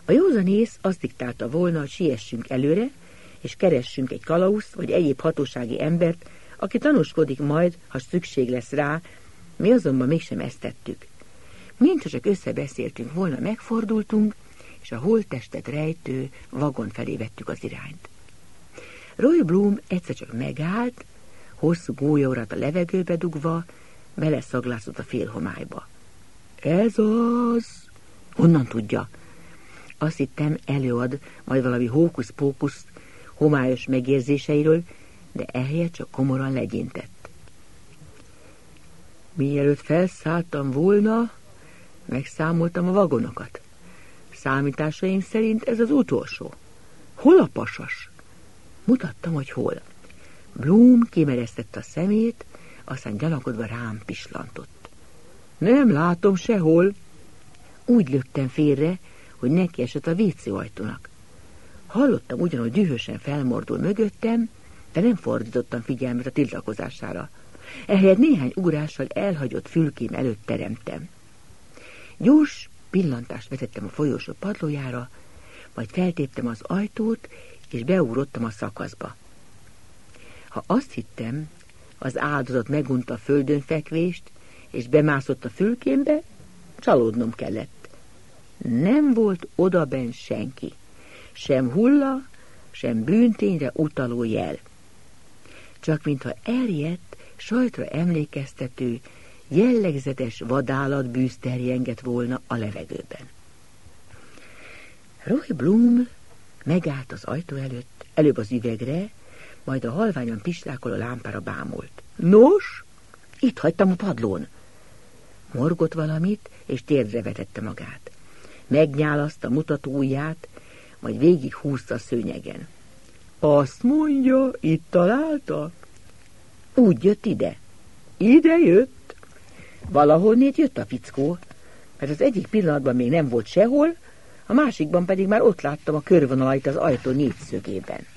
A józanész azt diktálta volna, hogy siessünk előre, és keressünk egy kalauzt vagy egyéb hatósági embert, aki tanúskodik majd, ha szükség lesz rá, mi azonban mégsem ezt tettük. Mintha csak összebeszéltünk volna, megfordultunk, és a holttestet rejtő vagon felé vettük az irányt. Roy Bloom egyszer csak megállt, hosszú gólyaórát a levegőbe dugva, beleszaglászott a félhomályba. Ez az... Honnan tudja? Azt hittem, előad majd valami hókusz-pókusz homályos megérzéseiről, de ehelyett csak komoran legyintett. Mielőtt felszálltam volna, megszámoltam a vagonokat. Számításaim szerint ez az utolsó. Hol a pasas? Mutattam, hogy hol. Bloom kimeresztette a szemét, aztán gyanakodva rám pislantott. Nem látom sehol. Úgy löktem félre, hogy neki esett a WC ajtónak. Hallottam ugyanúgy dühösen felmordul mögöttem, de nem fordítottam figyelmet a tiltakozására. Ehelyett néhány ugrással elhagyott fülkém előtt teremtem. Gyors pillantást vetettem a folyósó padlójára, majd feltéptem az ajtót, és beugrottam a szakaszba. Ha azt hittem, az áldozat megunta a földön fekvést, és bemászott a fülkémbe, csalódnom kellett. Nem volt odabenn senki. Sem hulla, sem bűntényre utaló jel. Csak mintha elrijedt, sajtra emlékeztető, jellegzetes vadállatbűz terjengett volna a levegőben. Roy Bloom megállt az ajtó előtt, előbb az üvegre, majd a halványan pislákoló lámpára bámult. Nos, itt hagytam a padlón. Morgott valamit, és térdre vetette magát. Megnyálaszta mutatóujját, majd végig húzta a szőnyegen. Azt mondja, itt találta? Úgy jött ide. Ide jött? Valahonnét jött a fickó, mert az egyik pillanatban még nem volt sehol, a másikban pedig már ott láttam a körvonalait az ajtó négyszögében.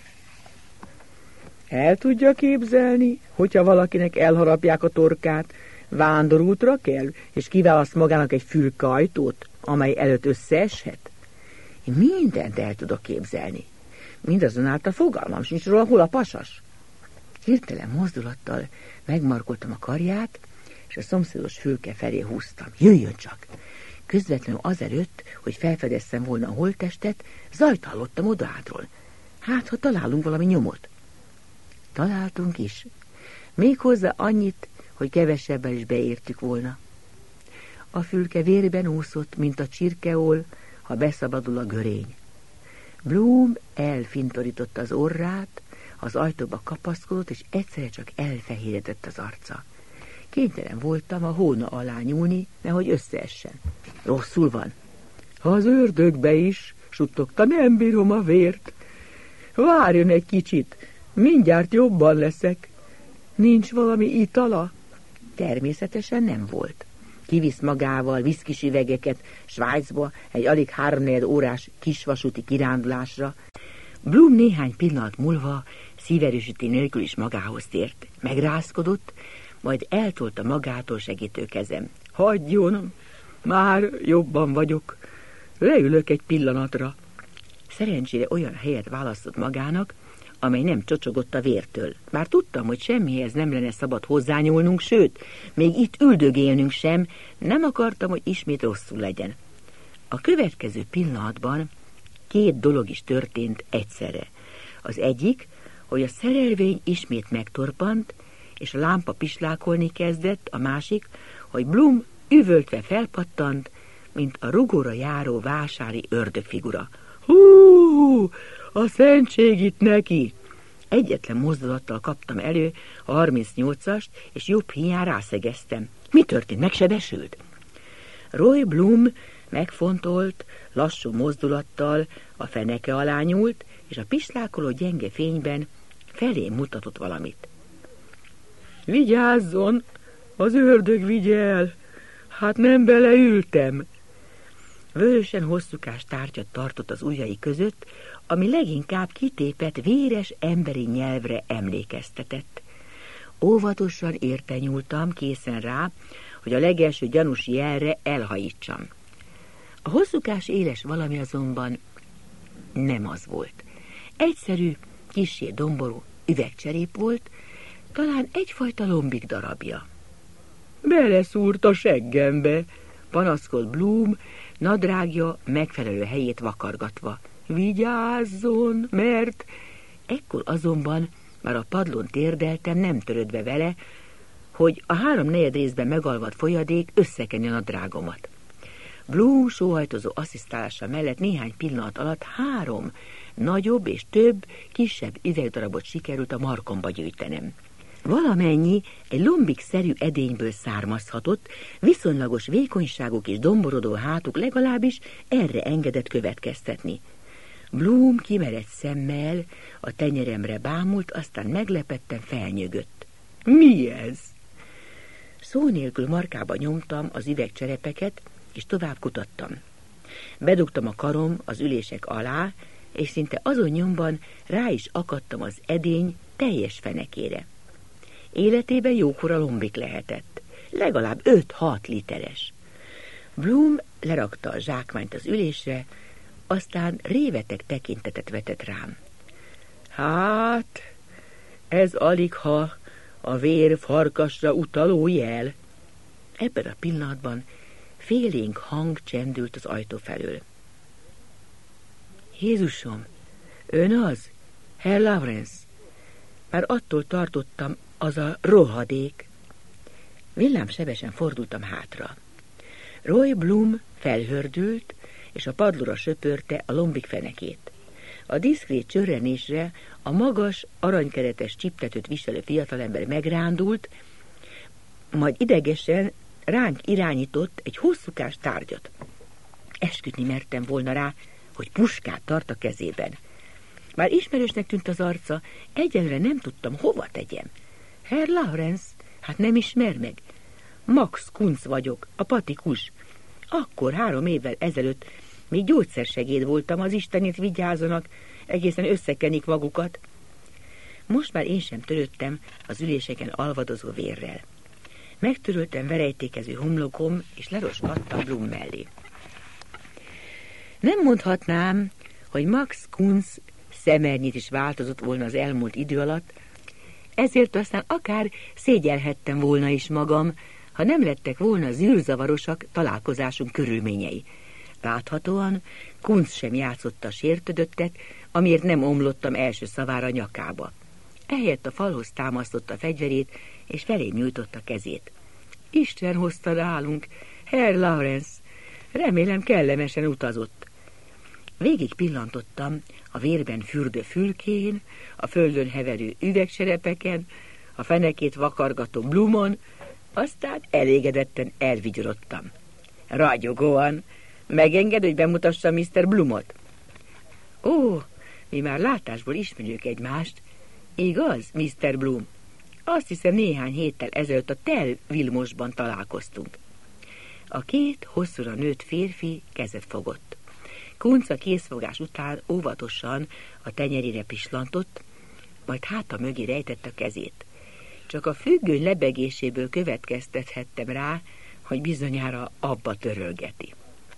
El tudja képzelni, hogyha valakinek elharapják a torkát, vándorútra kell, és kiválaszt magának egy fülkeajtót, amely előtt összeeshet? Én mindent el tudok képzelni. Mindazonáltal fogalmam sincs róla, hol a pasas. Hirtelen mozdulattal megmarkoltam a karját, és a szomszédos fülke felé húztam. Jöjjön csak! Közvetlenül azelőtt, hogy felfedezzem volna a holttestet, zajt hallottam odahátról. Hát, ha találunk valami nyomot. Találtunk is. Méghozzá annyit, hogy kevesebben is beértük volna. A fülke vérben úszott, mint a csirkeól, ha beszabadul a görény. Bloom elfintorította az orrát, az ajtóba kapaszkodott, és egyszerre csak elfehéredett az arca. Kénytelen voltam a hóna alá nyúlni, nehogy összeessen. Rosszul van. Az ördögbe is, suttogta, nem bírom a vért. Várjon egy kicsit, mindjárt jobban leszek. Nincs valami itala? Természetesen nem volt. Kivisz magával viszkis üvegeket Svájcba egy alig 3-4 órás kisvasúti kirándulásra. Bloom néhány pillanat múlva szíverősíti nélkül is magához tért. Megrázkodott, majd eltolta magától segítő kezem. Hagyjon, már jobban vagyok. Leülök egy pillanatra. Szerencsére olyan helyet választott magának, amely nem csocsogott a vértől. Bár tudtam, hogy semmihez nem lenne szabad hozzányúlnunk, sőt, még itt üldögélnünk sem, nem akartam, hogy ismét rosszul legyen. A következő pillanatban 2 dolog is történt egyszerre. Az egyik, hogy a szerelvény ismét megtorpant, és a lámpa pislákolni kezdett, a másik, hogy Bloom üvöltve felpattant, mint a rugóra járó vásári ördögfigura. Hú, a szentség itt neki! Egyetlen mozdulattal kaptam elő a 38-ast, és jobb híján rászegeztem. Mi történt? Megsebesült? Roy Bloom megfontolt, lassú mozdulattal a feneke alá nyúlt, és a pislákoló gyenge fényben felém mutatott valamit. Vigyázzon, az ördög vigye el, hát nem beleültem. Vörösen hosszúkás tárgyat tartott az ujjai között, ami leginkább kitépett véres emberi nyelvre emlékeztetett. Óvatosan érte nyúltam, készen rá, hogy a legelső gyanús jelre elhajítsam. A hosszúkás éles valami azonban nem az volt. Egyszerű, kissé domború üvegcserép volt, talán egyfajta lombik darabja. Beleszúrt a seggembe, panaszkodt Bloom, nadrágja megfelelő helyét vakargatva. Vigyázzon, mert... Ekkor azonban már a padlón térdeltem, nem törődve vele, hogy a 3/4 részben megalvadt folyadék összekeni a nadrágomat. Bloom sóhajtozó asszisztálása mellett néhány pillanat alatt 3 nagyobb és több, kisebb üvegdarabot sikerült a markomba gyűjtenem. Valamennyi egy lombik-szerű edényből származhatott, viszonylagos vékonyságuk és domborodó hátuk legalábbis erre engedett következtetni. Bloom kimerett szemmel a tenyeremre bámult, aztán meglepetten felnyögött. Mi ez? Szó nélkül markába nyomtam az üvegcserepeket, és tovább kutattam. Bedugtam a karom az ülések alá, és szinte azon nyomban rá is akadtam az edény teljes fenekére. Életében jókora lombik lehetett, legalább 5-6 literes. Bloom lerakta a zsákmányt az ülésre, aztán réveteg tekintetet vetett rám. Hát, ez aligha a vér farkasra utaló jel. Ebben a pillanatban félénk hang csendült az ajtó felől. Jézusom, ön az? Herr Lawrence? Már attól tartottam, az a rohadék. Villámsebesen fordultam hátra. Roy Bloom felhördült, és a padlóra söpörte a lombik fenekét. A diszkrét csörrenésre a magas, aranykeretes csiptetőt viselő fiatalember megrándult, majd idegesen ránk irányított egy hosszúkás tárgyat. Esküdni mertem volna rá, hogy puskát tart a kezében. Már ismerősnek tűnt az arca, egyelőre nem tudtam, hova tegyem. Herr Lawrence, hát nem ismer meg. Max Kunz vagyok, a patikus. Akkor 3 évvel ezelőtt még gyógyszersegéd voltam, az Istenét vigyázzanak, egészen összekenik magukat. Most már én sem törődtem az üléseken alvadozó vérrel. Megtöröltem verejtékező homlokom, és leroskadtam Bloom mellé. Nem mondhatnám, hogy Max Kunz szemernyit is változott volna az elmúlt idő alatt, ezért aztán akár szégyelhettem volna is magam, ha nem lettek volna zűrzavarosak találkozásunk körülményei. Láthatóan Kunz sem játszotta sértődöttet, amiért nem omlottam első szavára nyakába. Ehelyett a falhoz támasztotta a fegyverét, és felém nyújtotta kezét. Isten hozta nálunk, Herr Lawrence, remélem kellemesen utazott. Végig pillantottam a vérben fürdő fülkén, a földön heverő üvegserepeken, a fenekét vakargató Bloomon, aztán elégedetten elvigyorodtam. Ragyogóan, megenged, hogy bemutassam Mr. Bloomot? Ó, mi már látásból ismerjük egymást. Igaz, Mr. Bloom? Azt hiszem, néhány héttel ezelőtt a Tel Vilmosban találkoztunk. A 2 hosszúra nőtt férfi kezet fogott. Kunz a készfogás után óvatosan a tenyerére pislantott, majd háta mögé rejtette a kezét. Csak a függöny lebegéséből következtethettem rá, hogy bizonyára abba törölgeti.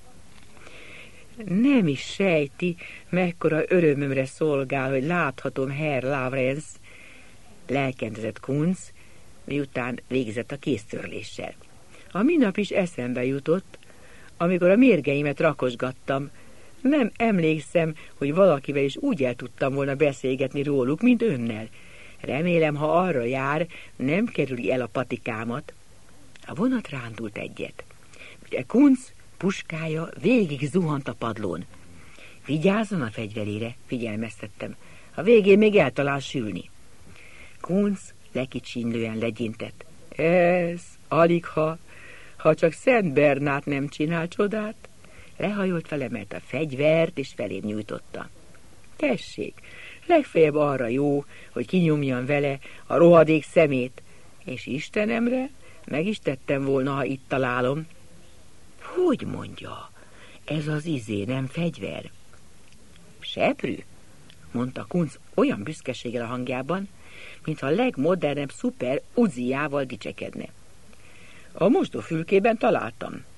Nem is sejti, mekkora örömömre szolgál, hogy láthatom Herr Lawrence, lelkendezett Kunz, miután végzett a kéztörléssel. A minap is eszembe jutott, amikor a mérgeimet rakosgattam. Nem emlékszem, hogy valakivel is úgy el tudtam volna beszélgetni róluk, mint önnel. Remélem, ha arra jár, nem kerüli el a patikámat. A vonat rándult egyet. Ugye Kunz puskája végig zuhant a padlón. Vigyázzon a fegyverére, figyelmeztettem. A végén még eltalál sülni. Kunz lekicsinlően legyintett. Ez aligha, ha csak Szent Bernát nem csinál csodát. Lehajolt, felemelt a fegyvert, és felém nyújtotta. Tessék, legfeljebb arra jó, hogy kinyomjam vele a rohadék szemét, és Istenemre meg is tettem volna, ha itt találom. Hogy mondja? Ez az nem fegyver? Seprű? Mondta Kunz olyan büszkeséggel a hangjában, mintha a legmodernebb szuper Uziával dicsekedne. A mosdófülkében találtam.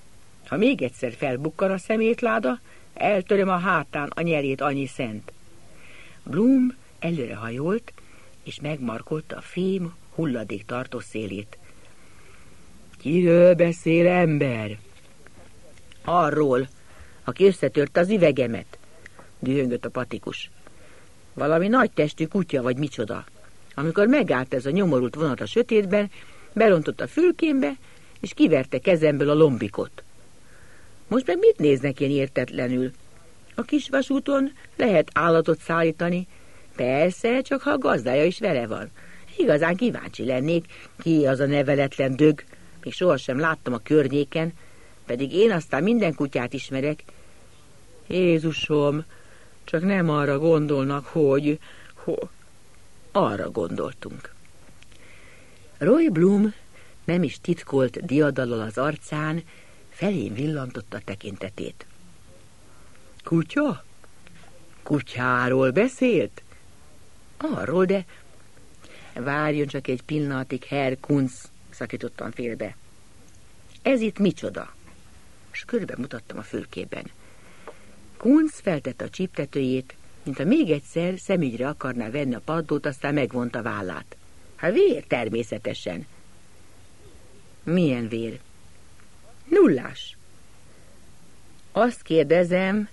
Ha még egyszer felbukkan a szemétláda, eltöröm a hátán a nyelét, annyi szent. Bloom előrehajolt, és megmarkolta a fém hulladék tartó szélét. Kiről beszél, ember? Arról, aki összetörte az üvegemet, dühöngött a patikus. Valami nagy testű kutya vagy micsoda. Amikor megállt ez a nyomorult vonat a sötétben, berontott a fülkémbe, és kiverte kezemből a lombikot. Most meg mit néznek ilyen értetlenül? A kis vasúton lehet állatot szállítani, persze, csak ha a gazdája is vele van. Igazán kíváncsi lennék, ki az a neveletlen dög, még sohasem láttam a környéken, pedig én aztán minden kutyát ismerek. Jézusom, csak nem arra gondolnak, hogy arra gondoltunk. Roy Bloom nem is titkolt diadallal az arcán, felém villantotta tekintetét. Kutya? Kutyáról beszélt? Arról, de... Várjon csak egy pillanatig, Herr Kunz, szakítottam félbe. Ez itt micsoda? És körbe mutattam a fülkében. Kunz feltette a csíptetőjét, mintha még egyszer szemügyre akarná venni a padlót, aztán megvonta vállát. Hát vér, természetesen. Milyen vér? Nullás. Azt kérdezem,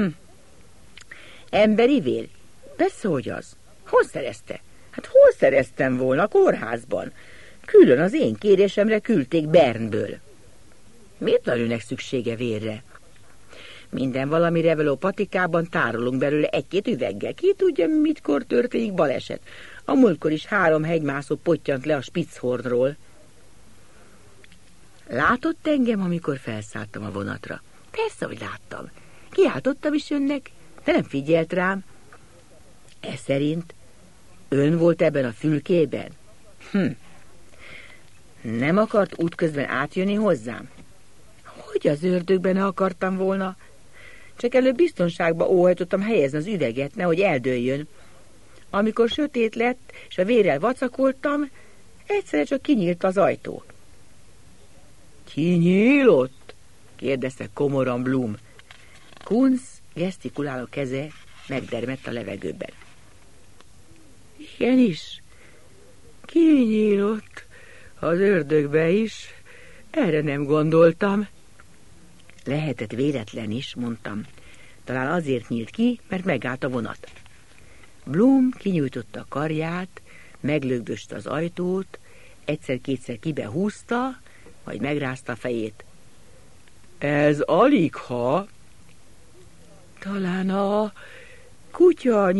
emberi vér? Persze, hogy az. Hol szerezte? Hát hol szereztem volna? A kórházban. Külön az én kérésemre küldték Bernből. Miért van őnek szüksége vérre? Minden valamire való patikában tárolunk belőle egy-két üveggel. Ki tudja, mitkor történik baleset. A múltkor is 3 hegymászó pottyant le a Spitzhornról. Látott engem, amikor felszálltam a vonatra? Persze, hogy láttam. Kiáltottam is önnek, de nem figyelt rám. Ez szerint ön volt ebben a fülkében? Nem akart útközben átjönni hozzám? Hogy az ördögben ne akartam volna? Csak előbb biztonságba óhajtottam helyezni az üveget, nehogy eldőljön. Amikor sötét lett, és a vérrel vacakoltam, egyszerre csak kinyílt az ajtó. Kinyílott? Kérdezte komoran Bloom. Kunz gesztikuláló keze megdermedt a levegőben. Igenis, kinyílott az ördögbe is, erre nem gondoltam. Lehetett véletlen is, mondtam. Talán azért nyílt ki, mert megállt a vonat. Bloom kinyújtotta a karját, meglögdöste az ajtót, egyszer-kétszer kibehúzta, majd megrázta a fejét. Ez aligha. Talán a kutya